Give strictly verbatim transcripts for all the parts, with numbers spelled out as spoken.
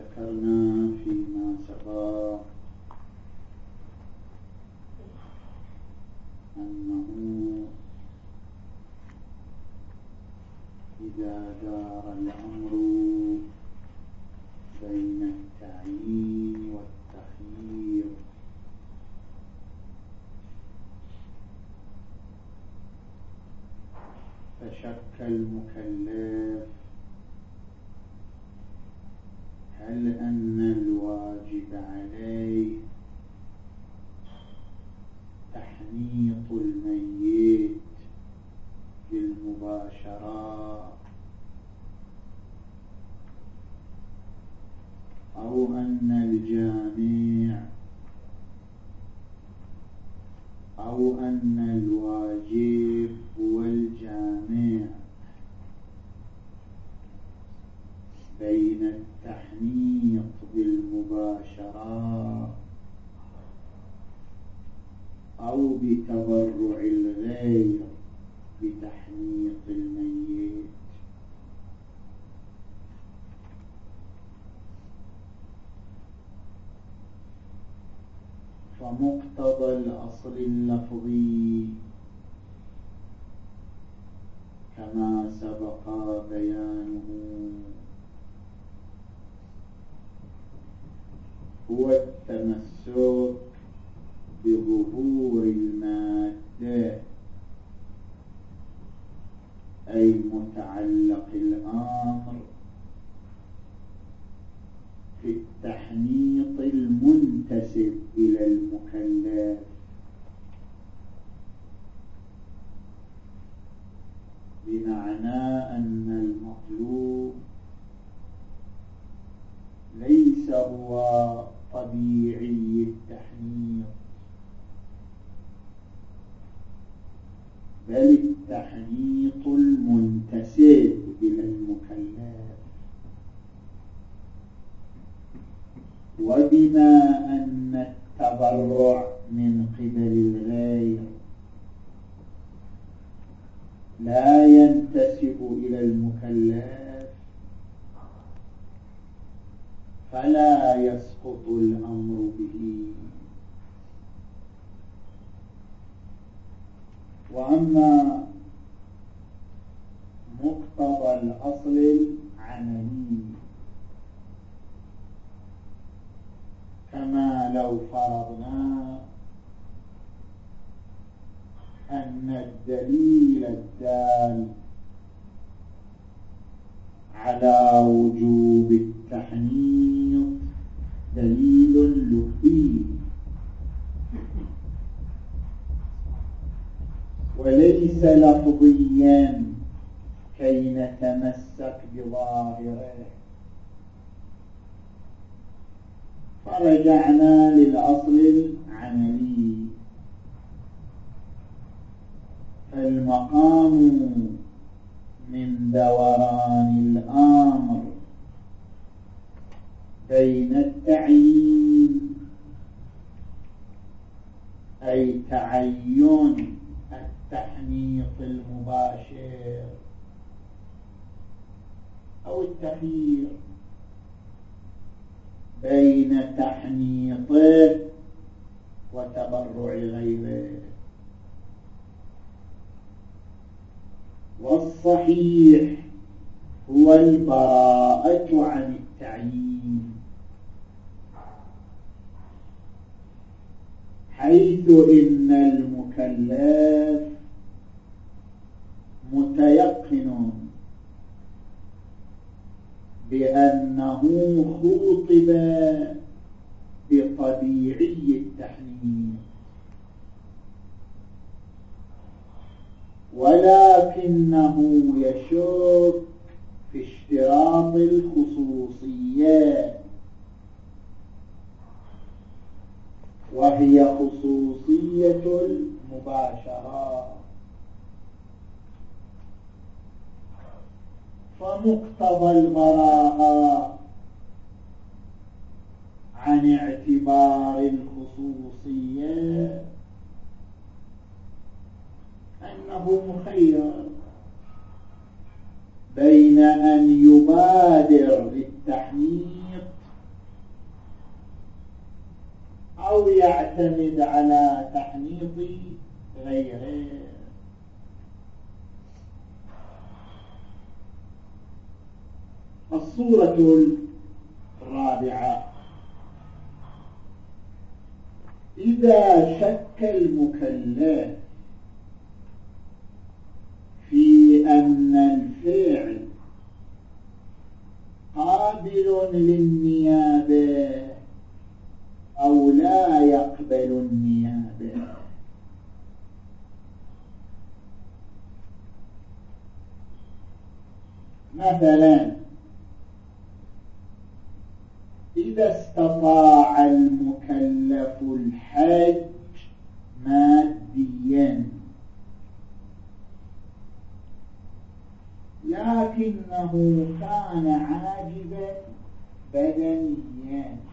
ذكرنا فيما سبق أنه إذا دار الأمر بين التعيين والتخيير فشك المكلف هل أن الواجب عليه تحنيط الميت بالمباشرة أو أن الجامع أو أن الواجب هو الجامع بين التحنيط بالمباشرة أو بتبرع الغير بتحنيط الميت. فمقتضى الأصل اللفظي كما سبق بيانه هو التمسك بظهور المادة أي متعلق الأمر في التحنيط المنتسب إلى المكلف، بمعنى أن المطلوب ليس هو طبيعي التحنيط بل التحنيط المنتسب إلى المكلف. وبما أن التبرع من قبل الغير لا ينتسب إلى المكلف فلا يسقط الأمر به. وأما مقتضى الأصل العملي كما لو فرضنا أن الدليل الدال على وجوب التحنيط دليل لفظي وليس لفظيا كي نتمسك بظاهره، فرجعنا للأصل العملي. فالمقام من دوران الأمر بين التعيين أي تعين التحنيط المباشر أو التخيير بين تحنيطه وتبرع غيره. والصحيح هو البراءة عن التعيين، حيث إن المكلف متيقن بأنه خوطب بطبيعي التحنيط، ولكنه يشك في اشتراط الخصوصية، وهي خصوصية المباشرة. فمقتضى البراءة عن اعتبار الخصوصية أنه مخير بين أن يبادر للتحنيط يعتمد على تحنيط غيره. الصورة الرابعة: إذا شك المكلف في أن الفعل قابل للنيابة أو لا يقبل النيابة. مثلا إذا استطاع المكلف الحج ماديا لكنه كان عاجزا بدنيا،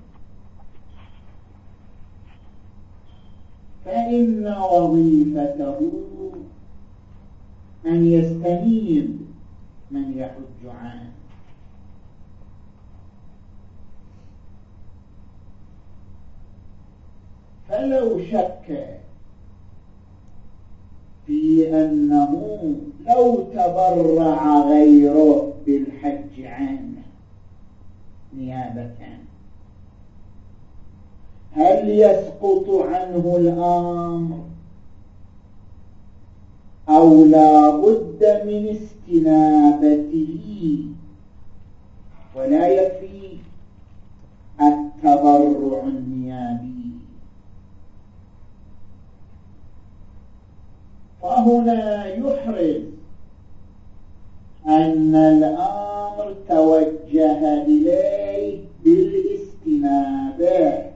فإن وظيفته أن يستنيب من يحج عنه. فلو شك في أنه لو تبرع غيره بالحج عنه نيابة هل يسقط عنه الأمر أو لا بد من استنابته ولا يكفي التبرع النيابي؟ فهنا يحرز أن الأمر توجه إليه بالاستنابة،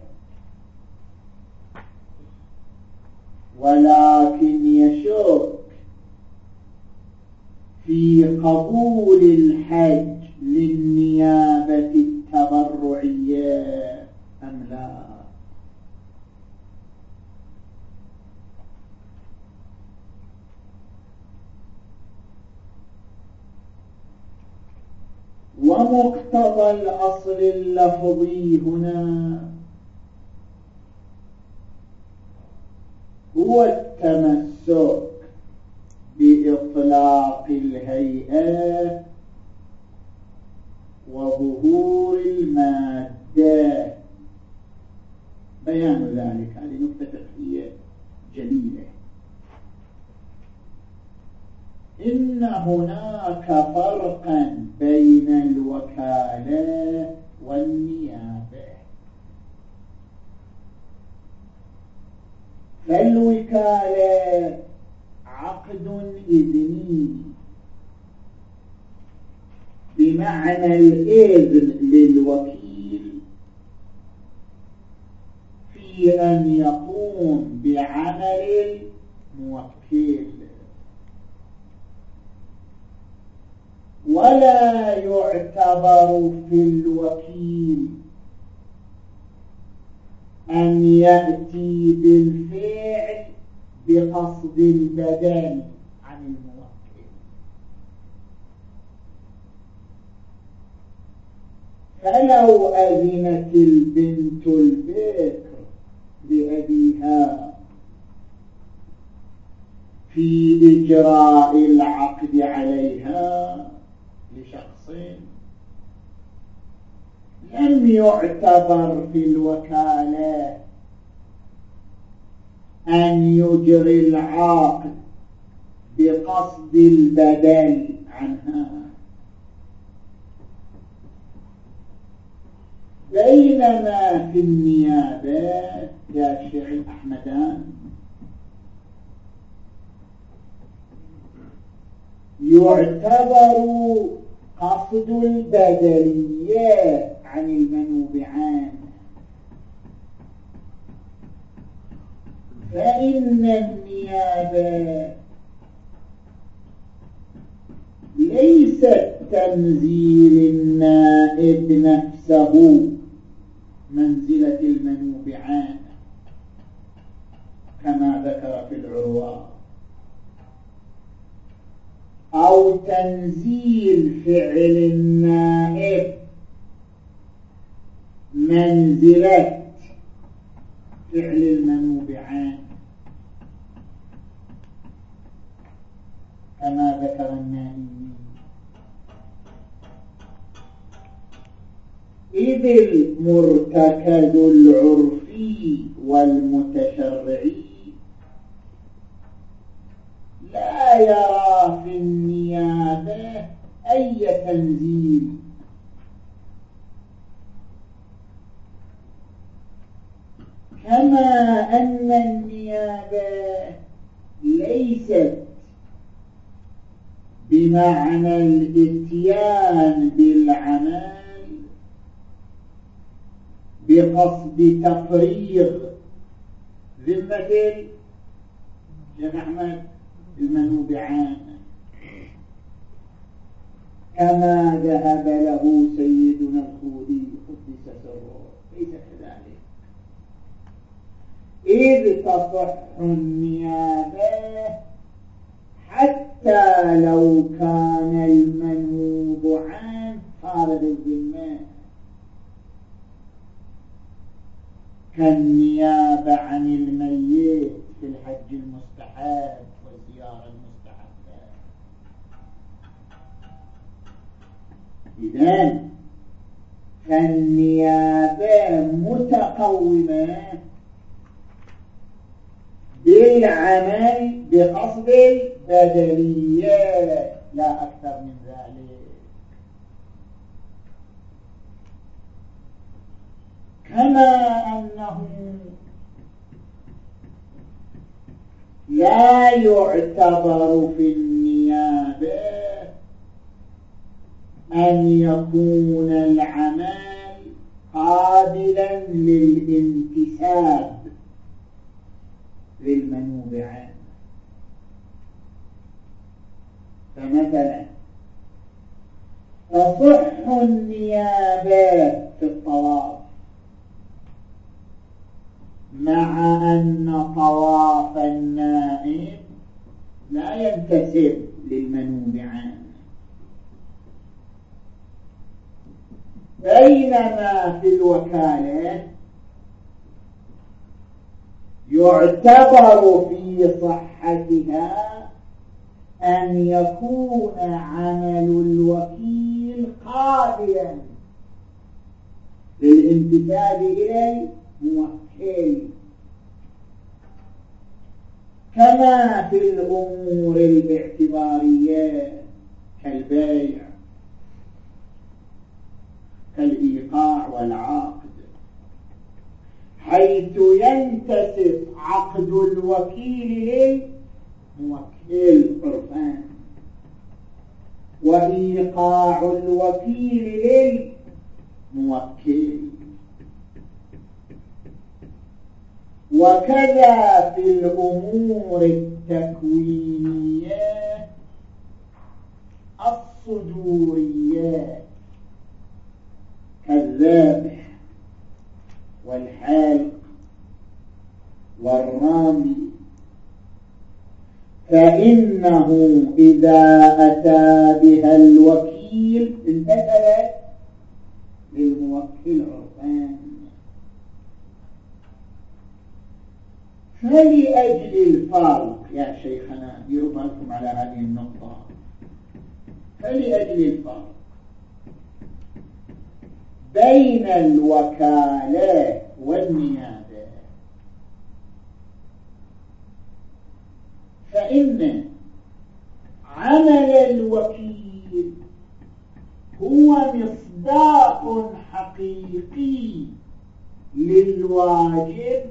ولكن يشك في قبول الحج للنيابة التبرعية أم لا. ومقتضى الأصل اللفظي هنا هو التمسك بإطلاق الهيئة وظهور المادة. بيان ذلك هذه نقطة فقهية جليلة. إن هناك فرقا بين الوكالة والنيابة. فالوكالة عقد إذني بمعنى الإذن للوكيل في أن يقوم بعمل الموكل، ولا يعتبر في الوكيل أن يأتي بالفعل بقصد البدل عن الموكل. فلو أذنت البنت البكر لأبيها في إجراء العقد عليها لشخص لم يعتبر في الوكالة أن يجري العقد بقصد البدل عنها، بينما في النيابة يا شيخ أحمدان يعتبر قصد البدلية عن المنوب عنه، فإن النيابة ليست تنزيل النائب نفسه منزلة المنوب عنه كما ذكر في العروة، أو تنزيل فعل النائب منزلة فعل المنوبعان كما ذكر النائي، إذ المرتكز العرفي والمتشرعي لا يرى في النيابة أي تنزيل، كما أن النيابة ليست بمعنى الاتيان بالعمل بقصد تفريغ ذمة الشيخ أحمد المنوبعان كما ذهب له سيدنا الخوري قدس سره، ليس كذلك، إذ تصح النيابة حتى لو كان المنوبعان خارج الذمة، كالنيابة عن الميت في الحج المستحب والزيارة المستحبة. إذن فالنيابة متقومة بالعمل بقصد البدلية لا أكثر من ذلك، كما أنه لا يعتبر في النيابة أن يكون العمل قابلا للانتساب للمنوبعان. فمثلا تصح النيابة في الطواف مع أن طواف النائب لا ينتسب للمنوبعان، بينما في الوكالة يعتبر في صحتها أن يكون عمل الوكيل قابلا للانتساب إلى الموكل، كما في الأمور الاعتبارية كالبيع كالإيقاع والعقد، حيث ينتسب عقد الوكيل للموكل عرفان، وإيقاع الوكيل للموكل، وكذا في الأمور التكوينية الصدورية كالذبح والحلق والرمي، فإنه إذا أتى بها الوكيل انتسبت للموكل عرفان. فلأجل الفرق يا شيخنا يربطكم على هذه النقطة، فلأجل الفرق بين الوكالة والنيابة، فإن عمل الوكيل هو مصداق حقيقي للواجب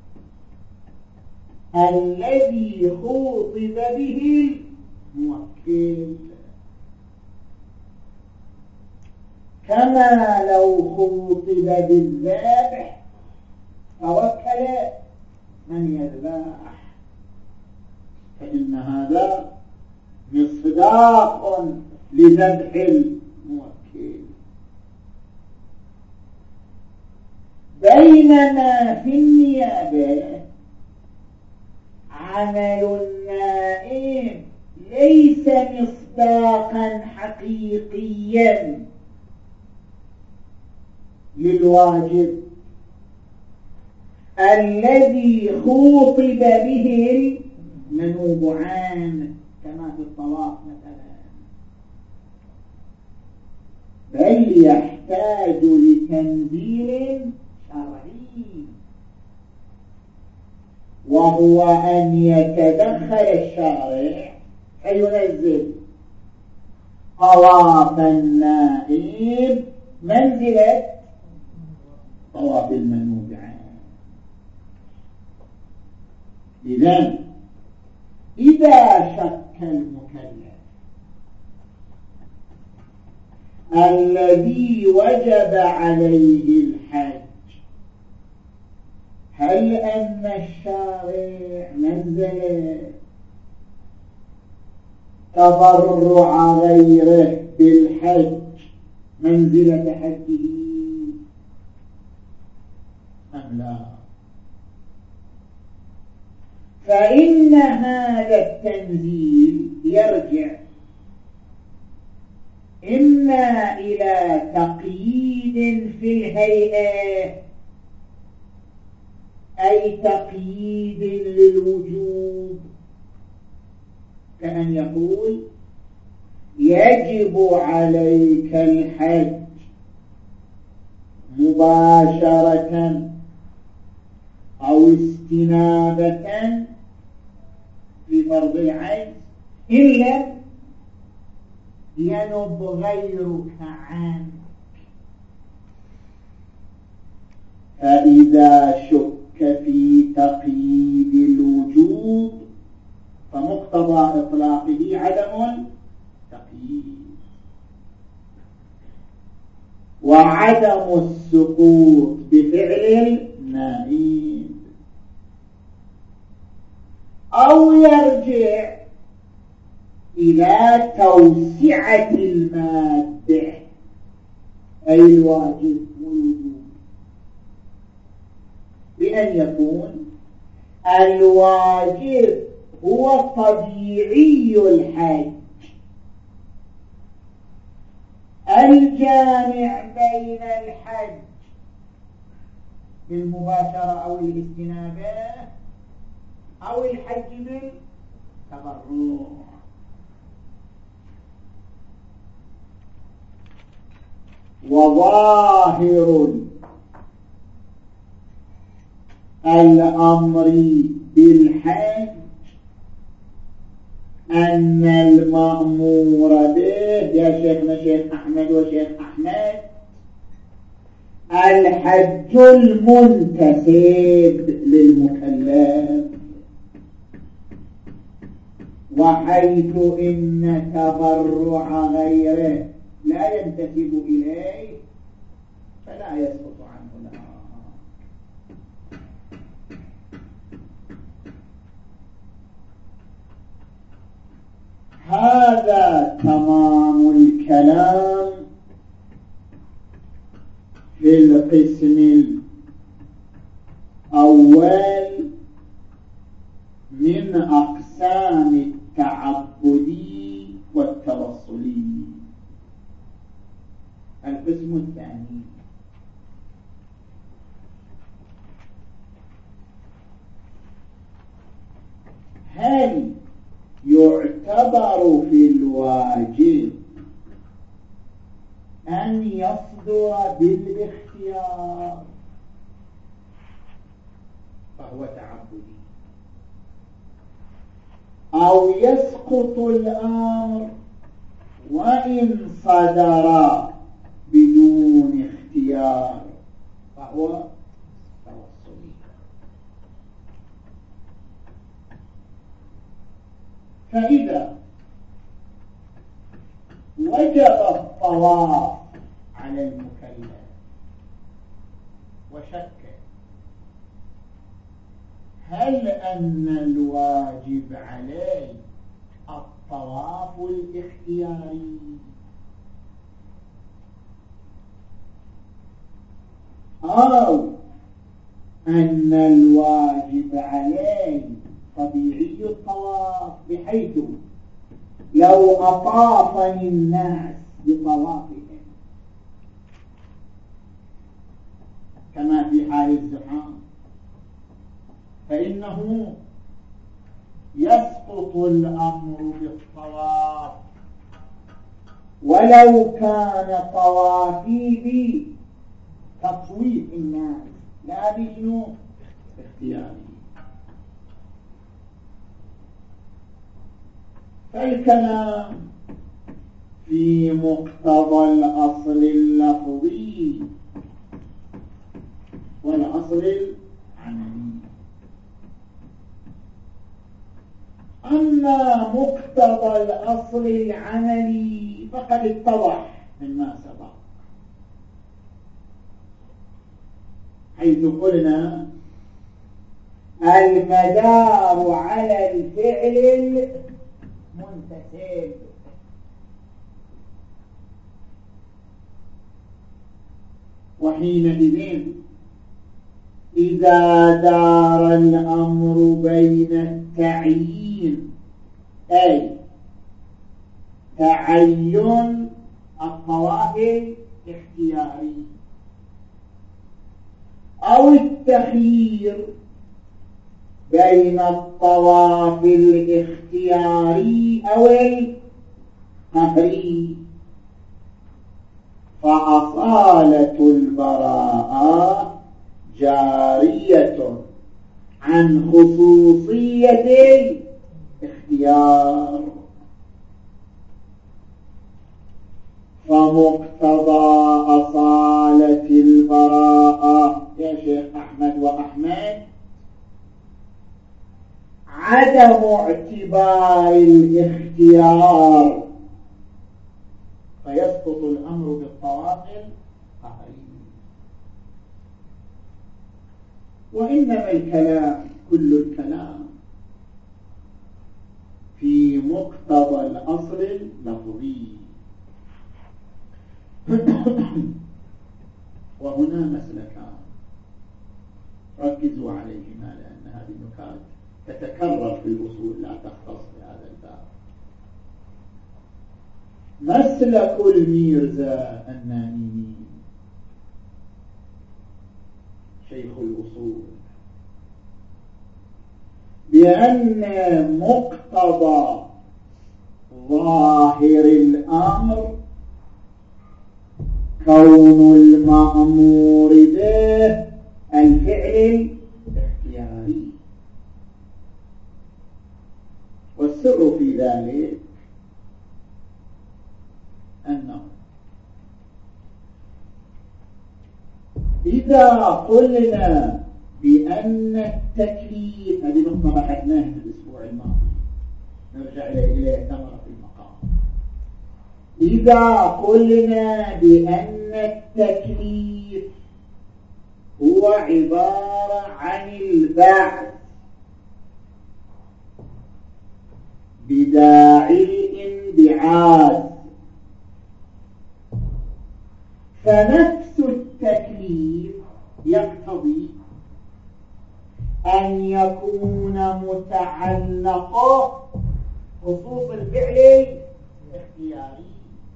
الذي خوطب به الموكل، كما لو خوطب بالذبح فوكل من يذبح، فإن هذا مصداق لذبح الموكل. بينما في النيابة عمل النائب ليس مصداقا حقيقيا للواجب، الذي خوطب به المنوبعان كما في الطواف مثلا، بل يحتاج لتنزيل شرعي، وهو أن يتدخل الشارع فينزل طواف النائب منزلة طواف المنوبعان. إذن إذا شك المكلف الذي وجب عليه الحج هل أن الشارع نزل تضرع غيره بالحج منزلة حجه أم لا؟ فإن هذا التنزيل يرجع إما إلى تقييد في الهيئة، أي تقييد للوجوب، كأن يقول يجب عليك الحج مباشرة أو استنابة في فرض العين إن لم ينب غيرك عنك. فإذا شك في تقييد الوجوب فمقتضى إطلاقه عدم التقييد، وعدم السقوط بفعل النائب، أو يرجع إلى توسعة المادة أي الواجب والوجوب، بأن يكون الواجب هو طبيعي الحج الجامع بين الحج بالمباشرة أو الاستنابة أو الحج بالتبرع. وظاهر الأمر بالحج أن المأمور به، يا شيخنا شيخ أحمد وشيخ أحمد، الحج المنتسب للمكلف، وحيث إن تبرع غيره لا ينتسب إليه فلا يسقط عنه لا. هذا تمام الكلام في القسم الأول من أقسام التعبدي والتوصلي. القسم الثاني هل يعتبر في الواجب أن يصدر بالاختيار فهو تعبدي، أو يسقط الأمر وإن صدر بدون اختيار فهو توصلي؟ فإذا وجب الطواف على المكلف وشك هل أن الواجب عليه الطواف الاختياري أو أن الواجب عليه طبيعي الطواف، بحيث لو أطافني الناس بطوافهم كما في حال الزحام فإنه يسقط الأمر بالطواف ولو كان طوافي بتصويف الناس لا بشنو اختياري. فالكلام في مقتضى الأصل اللفظي والأصل العملي. أما مقتضى الأصل العملي فقد اتضح مما سبق، حيث قلنا المدار على الفعل المنتسب، وحينئذ إذا دار الأمر بين التعيين أي تعين الطواف الاختياري أو التخيير بين الطواف الاختياري أو القهري، فأصالة البراءة جارية عن خصوصية الاختيار. فمقتضى أصالة البراءة يا شيخ أحمد وأحمد عدم اعتبار الاختيار، فيسقط الأمر بالطواف القهري. وإنما الكلام كل الكلام في مقتضى الأصل اللفظي. وهنا مسلكان ركزوا عليهما لأن هذه النكات تتكرر في الوصول لا تختص بهذا الباب. مسلك الميرزا الناني شيخ الوصول بأن مقتضى ظاهر الأمر كون المأمور به الفعل الاختياري، والسر في ذلك أنه إذا قلنا بأن التكليف، هذه نقطة بحثناها في الأسبوع الماضي نرجع إليها ثمرة في المقام، إذا قلنا بأن التكليف هو عبارة عن البعث بداعي الانبعاث، فنفس التكليف يقتضي أن يكون متعلقا خصوص الفعل الاختياري،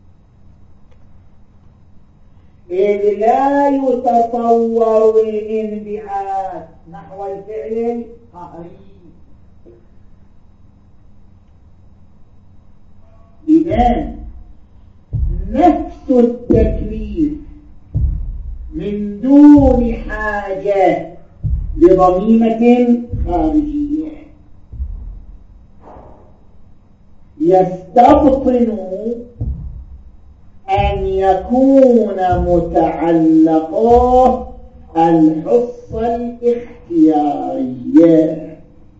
إذ لا يتصور الانبعاث نحو الفعل القهري. إذن نفس التكليف من دون حاجة لضميمة خارجية يستبطن أن يكون متعلقا الحصة الاختيارية،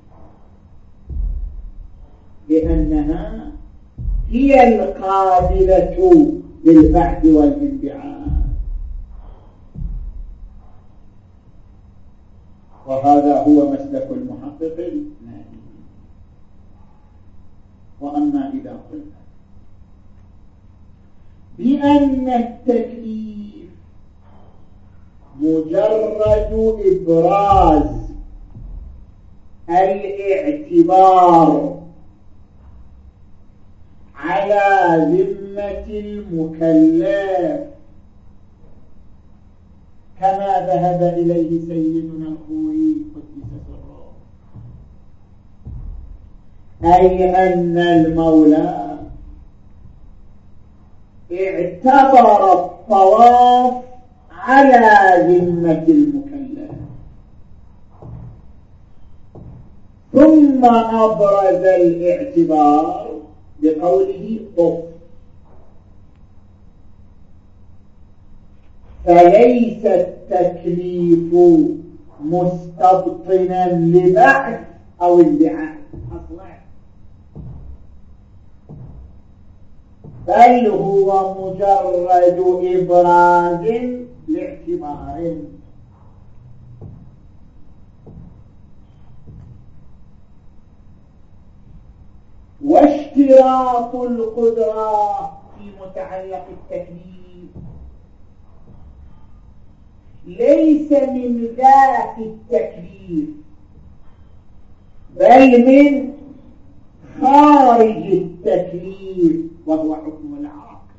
لأنها هي القابلة للبعث والانبعاث. وهذا هو مسلك المحقق الناني. وأما إذا قلنا بأن التكليف مجرد إبراز الاعتبار على ذمة المكلف كما ذهب إليه سيدنا الخوي قدس سره، أي أن المولى اعتبر الطواف على ذمة المكلف، ثم أبرز الاعتبار بقوله طف، فليس التكليف مستبطنا لبعث أو انبعاث أصلا، بل هو مجرد إبراز لاعتبار. واشتراط القدرة في متعلق التكليف ليس من ذات التكليف، بل من خارج التكليف، وهو حكم العاقل،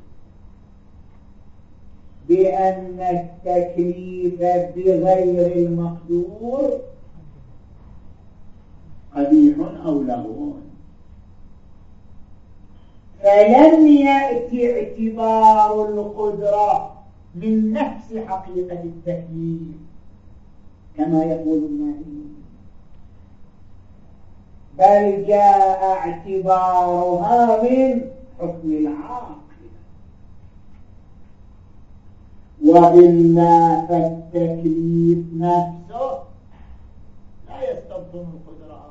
بأن التكليف بغير المقدور قبيح أو لغو، فلم يأتي اعتبار القدرة من نفس حقيقة التكليف كما يقول النائم، بل جاء اعتبارها من حكم العاقل، وإلا فالتكليف نفسه لا يستبطن القدرة.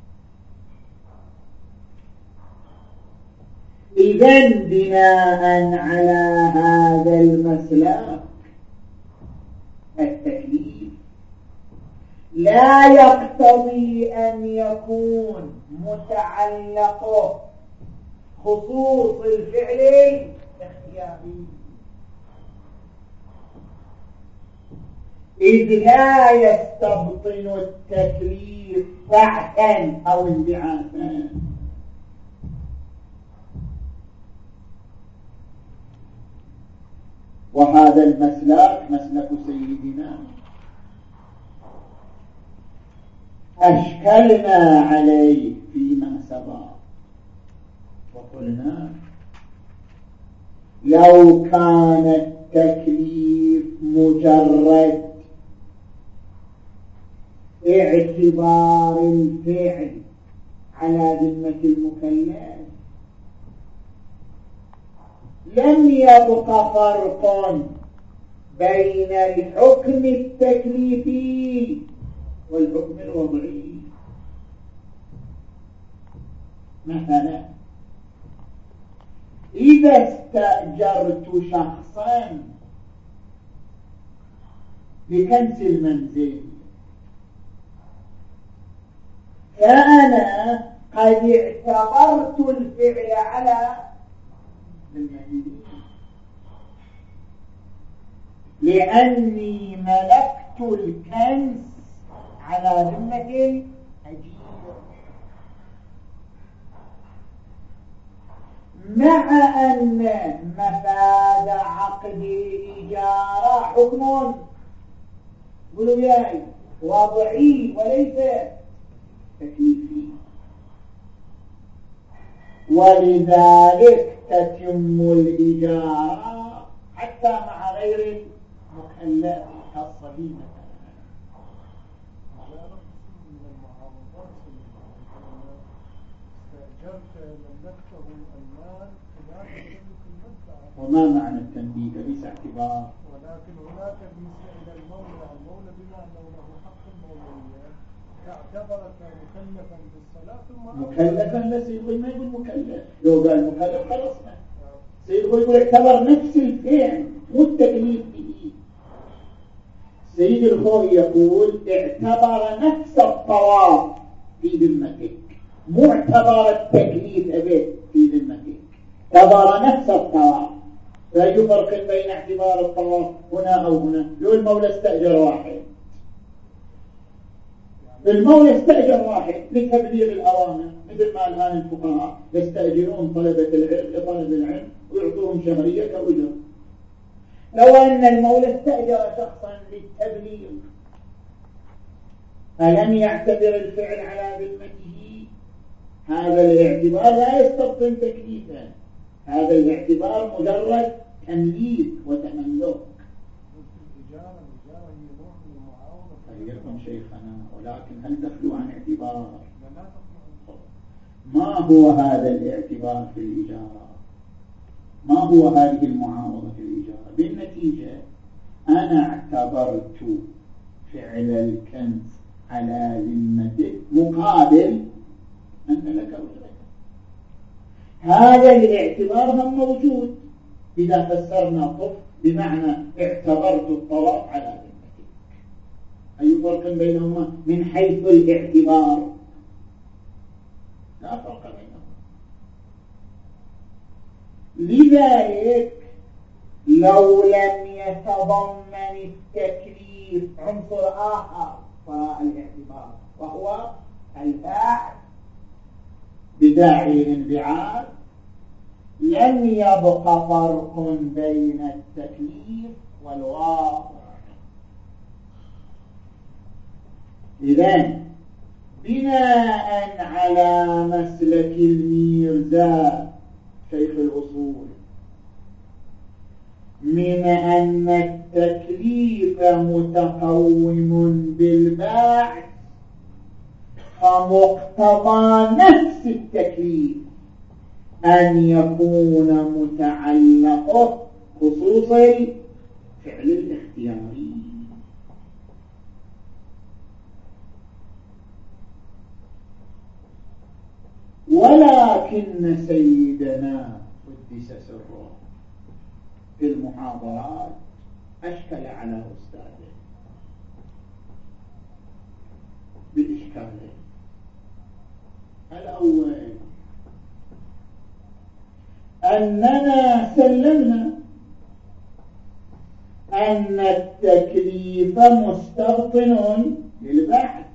إذن بناء على هذا المسلك التكليف لا يقتضي أن يكون متعلقه خصوص الفعل اختياري، إذ لا يستبطن التكليف بعثا أو انبعاثا. وهذا المسلك مسلك سيدنا أشكلنا عليه فيما سبق، وقلنا لو كان التكليف مجرد اعتبار الفعل على ذمة المكلف لم يبق فرق بين الحكم التكليفي والحكم الوضعي. مثلا إذا استأجرت شخصا بكنس المنزل، فأنا قد اعتبرت الفعل على لأني ملكت الكنس على ذمة الأجير، مع أن مفاد عقد الإجارة حكم قولوا ياي وضعي وليس تكليفي، ولذلك تتم الإجارة حتى مع غير المكلف كالصبي مثلا. وما معنى التنبيه ليس اعتبار، ولكن هناك بالنسبة إلى المولى المولى بما أنه له حق المولوية اعتبرك مكلفا بالصلاة ثم مكلفا، لا سيد ما يقول مكلف، لو قال مكلف خلصنا. سيد يقول اعتبر نفس الفعل مو التكليف به. سيد الخوي يقول اعتبر نفس الطواف في ذمتك، مو اعتبر التكليف به في ذمتك، اعتبر نفس الطواف. لا يفرق بين اعتبار الطواف هنا أو هنا. لو المولى استأجر واحد، المولى استأجر واحد لتبليغ الأوامر، مثل ما الآن الفقهاء يستأجرون طلبة العلم لطلب العلم ويعطوهم شهرية كأجر. لو أن المولى استأجر شخصا للتبليغ فلم يعتبر الفعل على ذمته، هذا الاعتبار لا يستبطن تكليفا، هذا الاعتبار مجرد تمليك وتملك. خيركم شيخنا، ولكن هل تخلو عن اعتبار؟ ما هو هذا الاعتبار في الإجارة؟ ما هو هذه المعاوضة في الإجارة؟ بالنتيجة أنا اعتبرت فعل الكنز على ذمتك مقابل أن لك أجرة. هذا الاعتبار هم موجود إذا فسرنا طف بمعنى اعتبرت الطواف على ذمتك. أي فرق بينهما من حيث الاعتبار؟ لا فرق بينهما. لذلك لو لم يتضمن التكليف عنصر آخر وراء الاعتبار وهو الباعث بداعي الانبعاث لم يبق فرق بين التكليف والواقع. إذن بناء على مسلك الميرزا شيخ الأصول من أن التكليف متقوم بالباعث، فمقتضى نفس التكليف أن يكون متعلقه خصوص الفعل الاختياري. ولكن سيدنا قدس سره في المحاضرات أشكل على أستاذه بإشكالين. الأول أننا سلمنا أن التكليف مستبطن للبحث،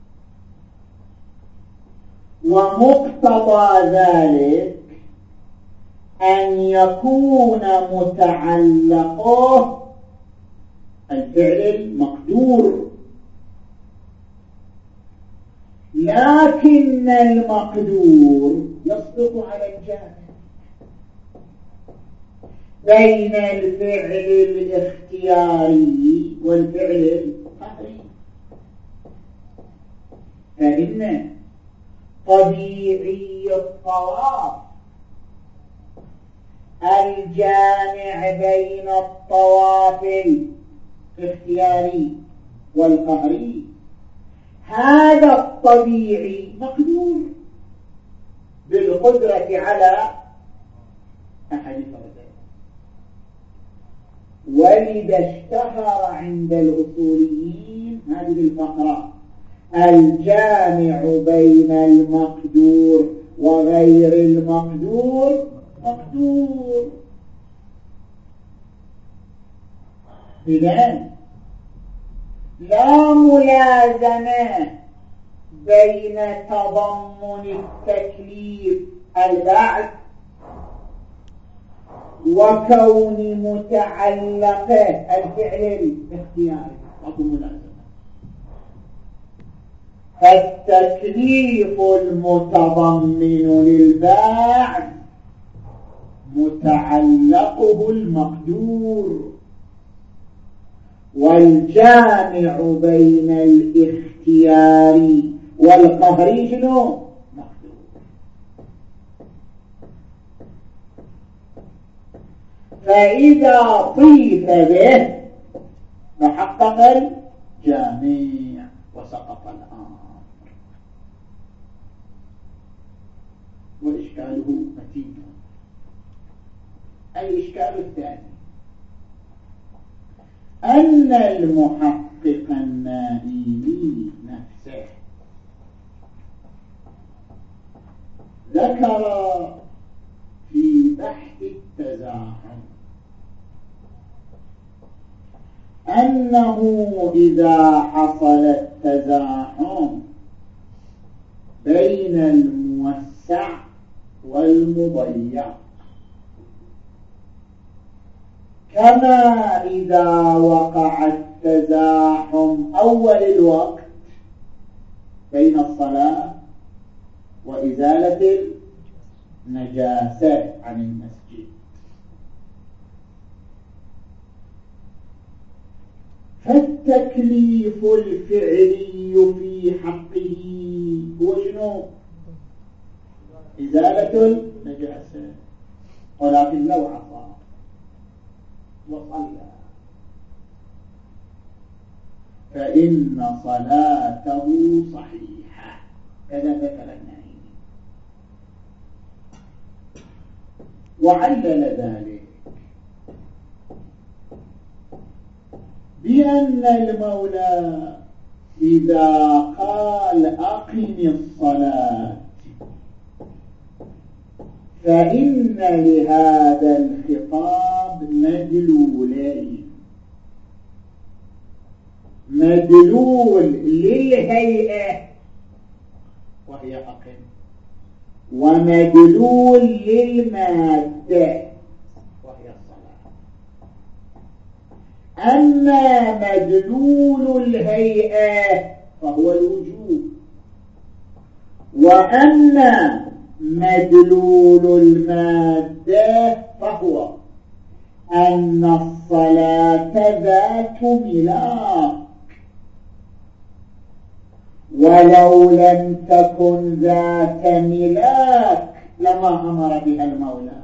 ومقتضى ذلك أن يكون متعلقه الفعل المقدور، لكن المقدور يصدق على الجانب بين الفعل الاختياري والفعل القهري. فإن طبيعي الطواف الجامع بين الطواف الاختياري والقهري هذا الطبيعي مقدور بالقدرة على أحد الفرجين. ولذا اشتهر عند الأصوليين هذه الفقرة الجامع بين المقدور وغير المقدور مقدور. إذن لا ملازمة بين تضمن التكليف البعث وكون متعلقه الفعل الاختياري، وكون ملازمة. فالتكليف المتضمن للبعث متعلقه المقدور، والجامع بين الاختياري والقهري شنو؟ مقدور. فإذا طيف به تحقق الجامع وسقط الأمر. وإشكاله متين. الإشكال الثاني أن المحقق النائلي نفسه ذكر في بحث التزاحم أنه إذا حصل التزاحم بين الموسع والمضيق كما إذا وقع التزاحم أول الوقت بين الصلاة وإزالة النجاسة عن المسجد. فالتكليف الفعلي في حقه هو شنو؟ إزالة النجاسة، ولكن لو عصى وصلى فإن صلاته صحيحة، كذا ذكر النائي. وعلل ذلك بأن المولى إذا قال أقم الصلاة فإن لهذا الخطاب مدلولين: مدلول للهيئة وهي أقم، ومدلول للمادة وهي الصلاة. أما مدلول الهيئة فهو الوجوب، وأما مدلول المادة فهو أن الصلاة ذات ملاك، ولو لم تكن ذات ملاك لما أمر بها المولى.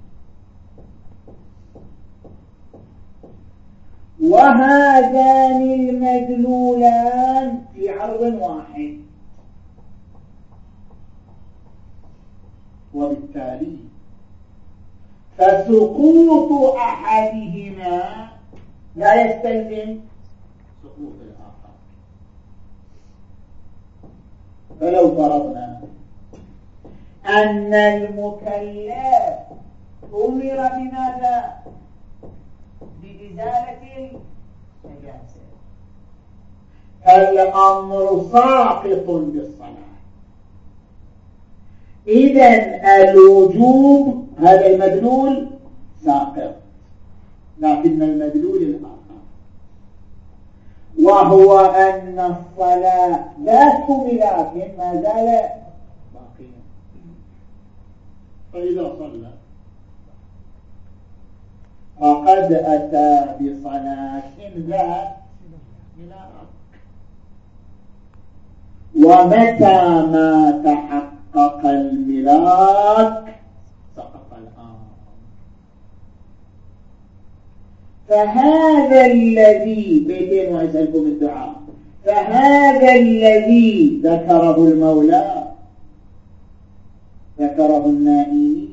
وهذان المدلولان في عرض واحد، وبالتالي فسقوط أحدهما لا يستلزم سقوط الآخر. فلو فرضنا أن المكلف أمر بماذا؟ بإزالة النجاسة، فالأمر ساقط بالصلاة. إذن الوجوب هذا المدلول ساقط، لكن المدلول الآخر وهو أن الصلاة ذات ملاك ما زال باقيا. فإذا صلى فقد أتى بصلاة ذات ملاك، ومتى ما تحقق الملاك سقط الأمر. فهذا الذي بيتين ويسألكم الدعاء، فهذا الذي ذكره المولى ذكره النائي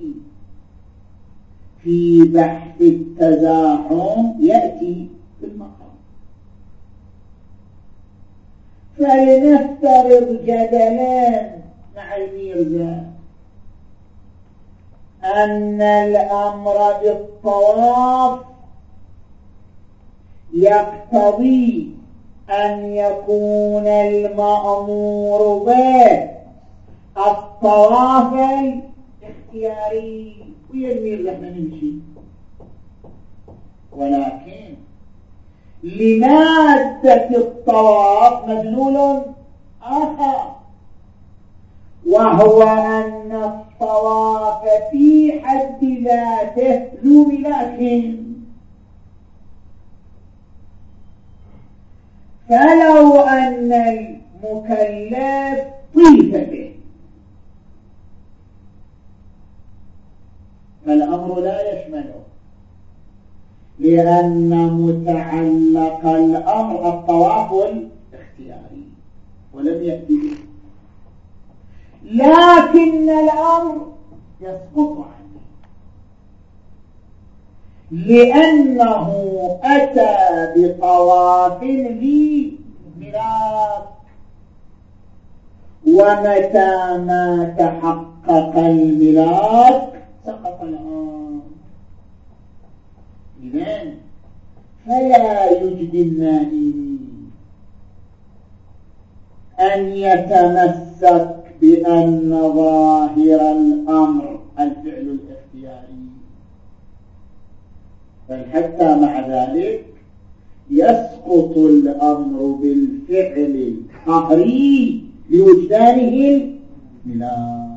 في بحث التزاحم يأتي في المقام. فلنفترض جدلا مع الميرزا أن الأمر بالطواف يقتضي أن يكون المأمور به الطواف الاختياري، ويرمي لحنا نمشي، ولكن لمادة الطواف مدلول آخر، وهو أن الطواف في حد ذاته ذو ملاك. فلو أن المكلف طيف به فالأمر لا يشمله، لأن متعلق الأمر الطواف الاختياري ولم يأتي به، لكن الأمر يسقط عنه لأنه أتى بطواف ذي ملاك، ومتى ما تحقق الملاك سقط الأمر. إذن فلا يجدي النائي أن يتمسك بأن ظاهر الأمر الفعل الاختياري، بل حتى مع ذلك يسقط الأمر بالفعل القهري لوجدانه إلى